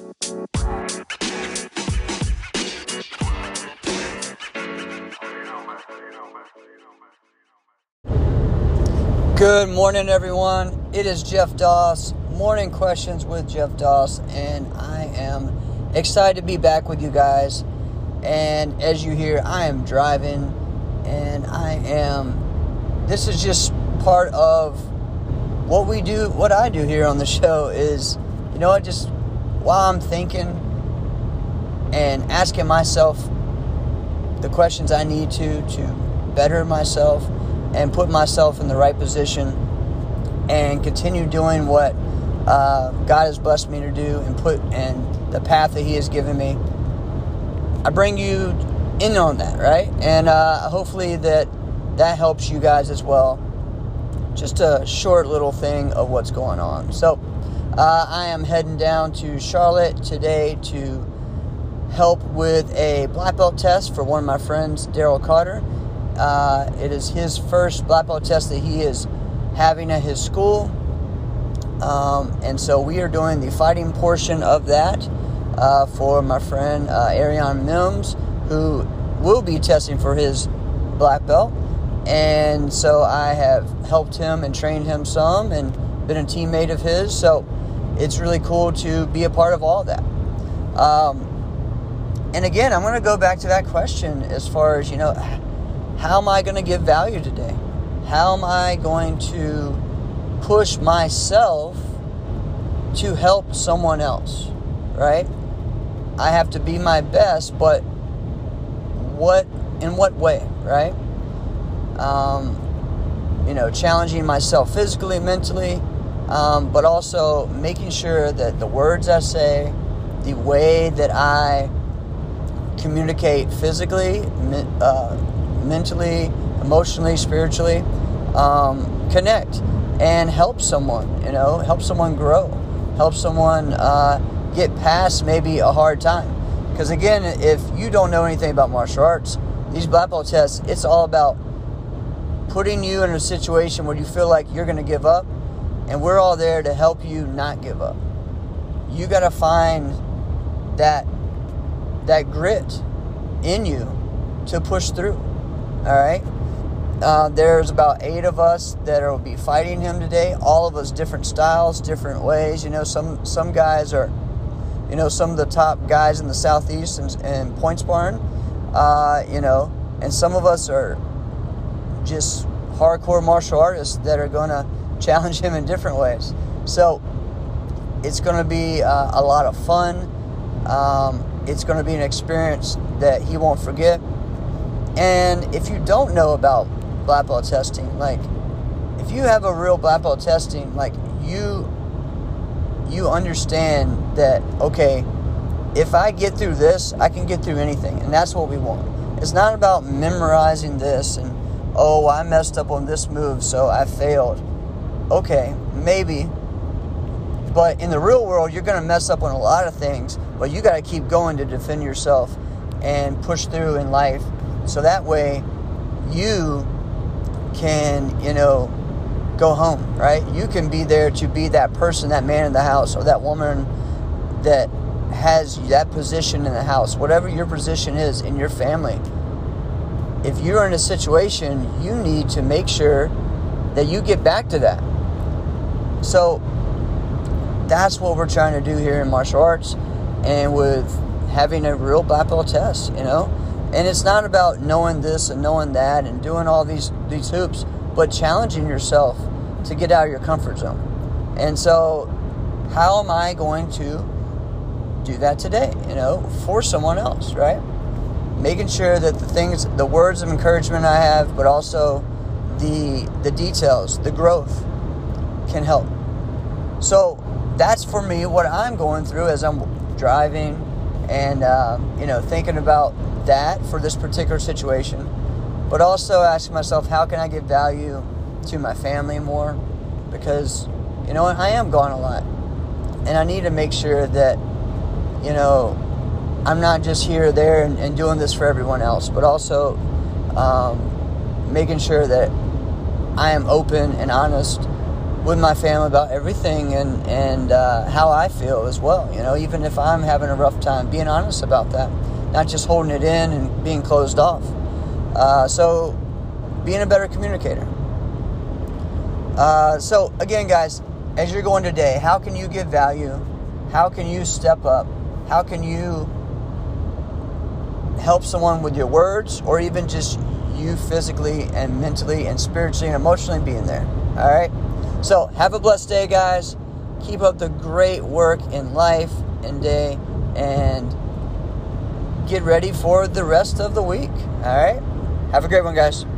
Good morning, everyone. It is Jeff Doss, Morning Questions with Jeff Doss, and I am excited to be back with you guys. And as you hear, I am driving, and this is just part of what we do, what I do here on the show is, just while I'm thinking and asking myself the questions I need to better myself and put myself in the right position and continue doing what God has blessed me to do and the path that He has given me. I bring you in on that, right? And hopefully that helps you guys as well. Just a short little thing of what's going on. So I am heading down to Charlotte today to help with a black belt test for one of my friends, Daryl Carter. It is his first black belt test that he is having at his school. And so we are doing the fighting portion of that for my friend Arion Mims, who will be testing for his black belt. And so I have helped him and trained him some and been a teammate of his. So it's really cool to be a part of all of that. And again, I'm going to go back to that question as far as, how am I going to give value today? How am I going to push myself to help someone else, right? I have to be my best, but in what way, right? Challenging myself physically, mentally, but also making sure that the words I say, the way that I communicate physically, mentally, emotionally, spiritually, connect and help someone, help someone grow, help someone get past maybe a hard time. Because again, if you don't know anything about martial arts, these black belt tests, it's all about putting you in a situation where you feel like you're going to give up, and we're all there to help you not give up. You got to find that grit in you to push through. All right. There's about 8 of us that will be fighting him today. All of us different styles, different ways. Some guys are, some of the top guys in the Southeast and point sparring. And some of us are just hardcore martial artists that are going to challenge him in different ways. So it's going to be a lot of fun. It's going to be an experience that he won't forget. And if you don't know about black belt testing, like if you have a real black belt testing, like you understand that, okay, if I get through this, I can get through anything. And that's what we want. It's not about memorizing this and, oh, I messed up on this move, so I failed. Okay, maybe. But in the real world, you're going to mess up on a lot of things, but you got to keep going to defend yourself and push through in life. So that way you can, go home, right? You can be there to be that person, that man in the house, or that woman that has that position in the house, whatever your position is in your family. If you're in a situation, you need to make sure that you get back to that. So that's what we're trying to do here in martial arts and with having a real black belt test, And it's not about knowing this and knowing that and doing all these hoops, but challenging yourself to get out of your comfort zone. And so how am I going to do that today, for someone else, right? Making sure that the words of encouragement I have, but also the details, the growth can help. So that's for me what I'm going through as I'm driving and, thinking about that for this particular situation, but also asking myself, how can I give value to my family more? Because, I am gone a lot, and I need to make sure that, I'm not just here or there and doing this for everyone else, but also making sure that I am open and honest with my family about everything and how I feel as well. You know, even if I'm having a rough time, being honest about that, not just holding it in and being closed off. So being a better communicator. So again, guys, as you're going today, how can you give value? How can you step up? How can you help someone with your words, or even just you physically and mentally and spiritually and emotionally being there? All right. So have a blessed day, guys. Keep up the great work in life and day, and get ready for the rest of the week. All right. Have a great one, guys.